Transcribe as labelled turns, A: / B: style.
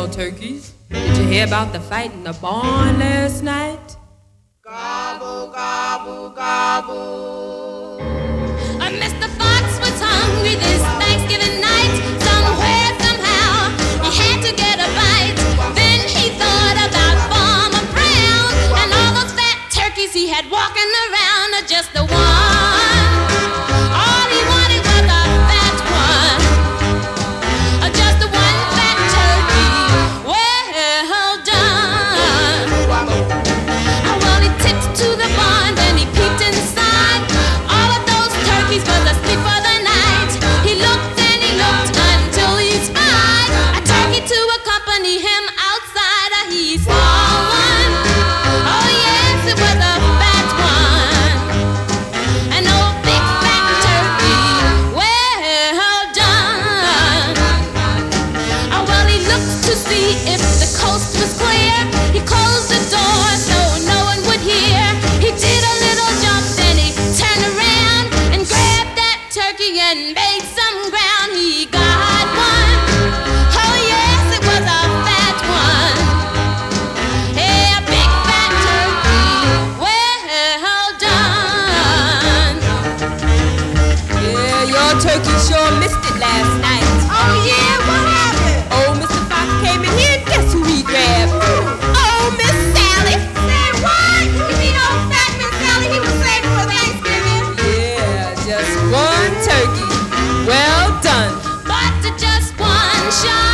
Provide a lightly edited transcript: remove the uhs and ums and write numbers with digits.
A: y'all turkeys. Did you hear about the fight in the barn last night?
B: Gobble, gobble, gobble.
C: Mr. Fox was hungry this Thanksgiving night. Somewhere, somehow, he had to get a bite. Then he thought about Farmer Brown and all those fat turkeys he had walking around. Just the one. All he wanted was a fat one. Just the one fat turkey. Well done. Well, he tipped to the barn, then he peeped inside. All of those turkeys was asleep for the night. He looked and he looked until he spied a turkey to accompany him outside. He saw one. Oh yes, it was a fat one. An old big fat turkey. Well done. Well, he looked to see if the coast was clear. He closed the door so no one would hear. He did a little jump, then he turned around and grabbed that turkey and made some ground. He got one. Oh yes, it was a fat one. Yeah, a big fat turkey. Well done.
A: Yeah, your turkey sure missed it last night.
B: Oh yeah, what happened?
A: Oh, Mr. Fox came in here and guess who he grabbed? Oh, Miss Sally.
B: Say what? You mean old fat Miss Sally he was saving for Thanksgiving?
A: Yeah, just one turkey. Well done.
C: But just one shot.